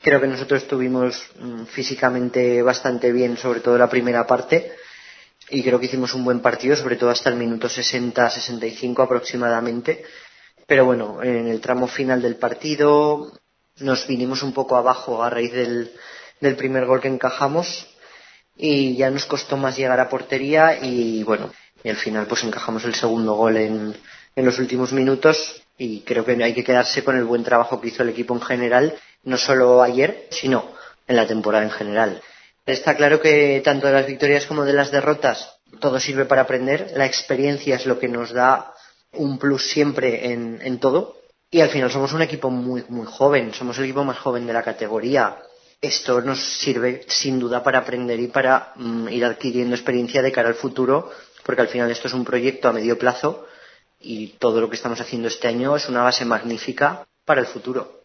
Creo que nosotros estuvimos físicamente bastante bien, sobre todo la primera parte, y creo que hicimos un buen partido, sobre todo hasta el minuto 60-65 aproximadamente. Pero bueno, en el tramo final del partido nos vinimos un poco abajo a raíz del primer gol que encajamos y ya nos costó más llegar a portería y bueno, y al final pues encajamos el segundo gol en los últimos minutos y creo que hay que quedarse con el buen trabajo que hizo el equipo en general, no solo ayer, sino en la temporada en general. Está claro que tanto de las victorias como de las derrotas todo sirve para aprender, la experiencia es lo que nos da un plus siempre en todo y al final somos un equipo muy muy joven, somos el equipo más joven de la categoría. Esto nos sirve sin duda para aprender y para ir adquiriendo experiencia de cara al futuro, porque al final esto es un proyecto a medio plazo y todo lo que estamos haciendo este año es una base magnífica para el futuro.